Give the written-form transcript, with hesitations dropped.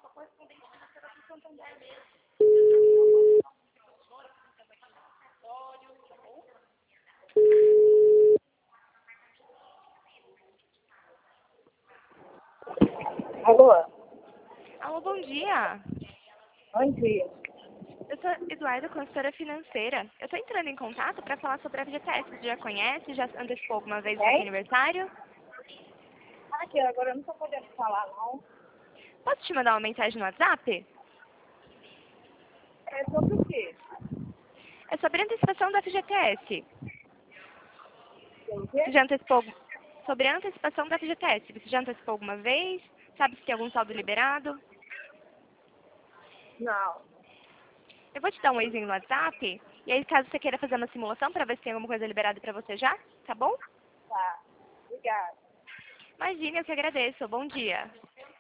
Alô? Alô, bom dia. Bom dia. Eu sou Eduardo, consultora financeira. Eu estou entrando em contato para falar sobre a FGTS. Você já conhece? Já antecipou alguma vez o seu Quem? aniversário? Aqui, agora eu não tô podendo falar, não. Posso te mandar uma mensagem no WhatsApp? É sobre o quê? É sobre a antecipação da FGTS. Tem quê? Você já antecipou sobre a antecipação da FGTS? Você já antecipou alguma vez? Sabe se tem algum saldo liberado? Não. Eu vou te dar um oizinho no WhatsApp. E aí, caso você queira fazer uma simulação para ver se tem alguma coisa liberada para você já, tá bom? Tá. Obrigada. Imagina, eu que agradeço. Bom dia.